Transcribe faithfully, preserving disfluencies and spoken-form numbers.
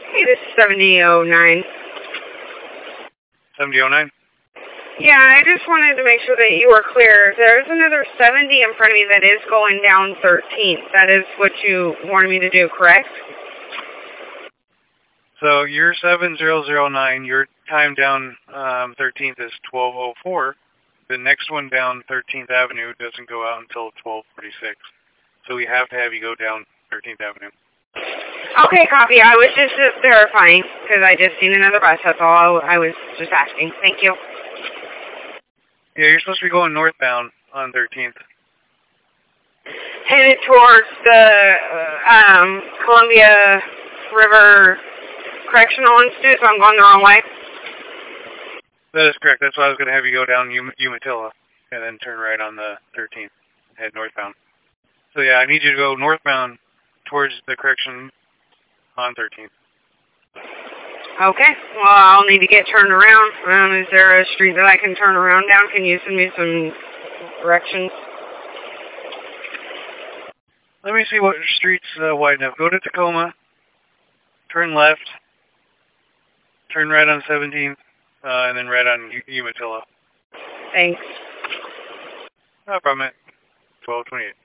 Hey, this is seventy oh nine. seventy oh nine? Yeah, I just wanted to make sure that you were clear. There's another seventy in front of me that is going down thirteenth. That is what you wanted me to do, correct? So your seven zero zero nine, your time down um, thirteenth is twelve oh four. The next one down thirteenth Avenue doesn't go out until twelve forty-six. So we have to have you go down thirteenth Avenue. Okay, copy. I was just uh, verifying because I just seen another bus. That's all I was just asking. Thank you. Yeah, you're supposed to be going northbound on thirteenth. Headed towards the uh, um, Columbia River Correctional Institute, so I'm going the wrong way. That is correct. That's why I was going to have you go down um Umatilla and then turn right on the thirteenth, head northbound. So yeah, I need you to go northbound towards the correction on thirteenth. Okay. Well, I'll need to get turned around. Um, is there a street that I can turn around down? Can you send me some directions? Let me see what street's uh, wide enough. Go to Tacoma, turn left, turn right on seventeenth, uh, and then right on U Umatilla. Thanks. No problem. twelve twenty-eight.